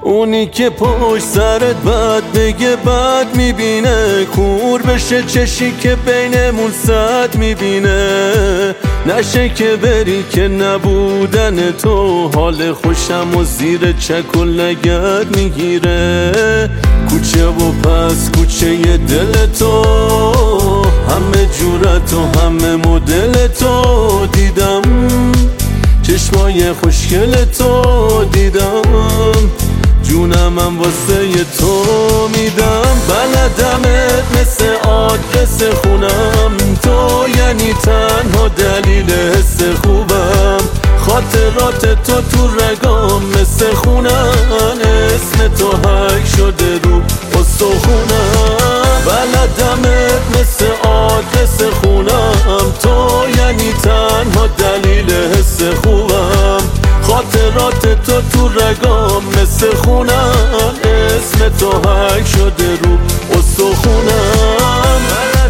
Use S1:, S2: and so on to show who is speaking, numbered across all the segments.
S1: اونی که پشت سرت بد بگه بد میبینه، کور بشه چشی که بینمون صد میبینه. نشه که بری که نبودن تو حال خوشم و زیر چک و لگد میگیره. کوچه و پس کوچه دل تو، همه جورت و همه مدل تو دیدم، چشمای خوشگل تو دیدم، جونمم واسه تو میدم. بلدمت مثل آدرس خونم، تو یعنی تنها دلیل حس خوبم. خاطرات تو رگام مثل خونن، اسم تو حک شده رو استخونم. بلدمت مثل آدرس خونم، تو یعنی تنها دلیل حس خوبم. خاطرات تو رگام مثل خونن، اسم تو حک شده رو استخونم.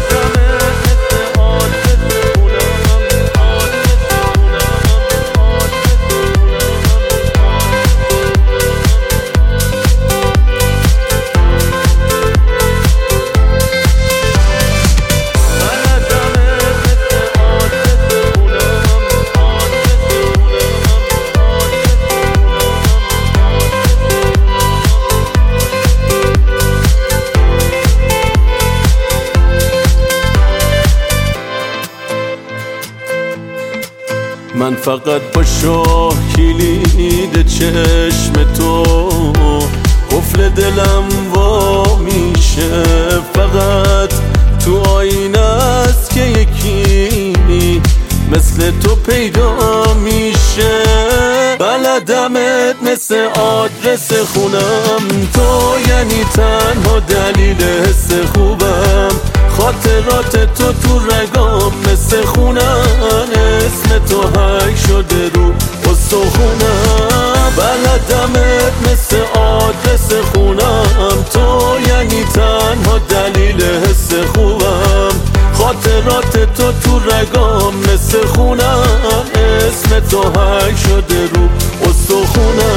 S1: من فقط با شاه کلید چشم تو قفل دلم وا میشه. فقط تو آینه است که یکی مثل تو پیدا میشه. بلدمت مثل آدرس خونم، تو یعنی تنها دلیل حس خوبم. خاطرات تو رگام مثل خونن، اسم تو حک شده رو استخونم. بلدمت مثل آدرس خونم، تو یعنی تنها دلیل حس خوبم. خاطرات تو رگام مثل خونن، اسم تو حک شده رو استخونم.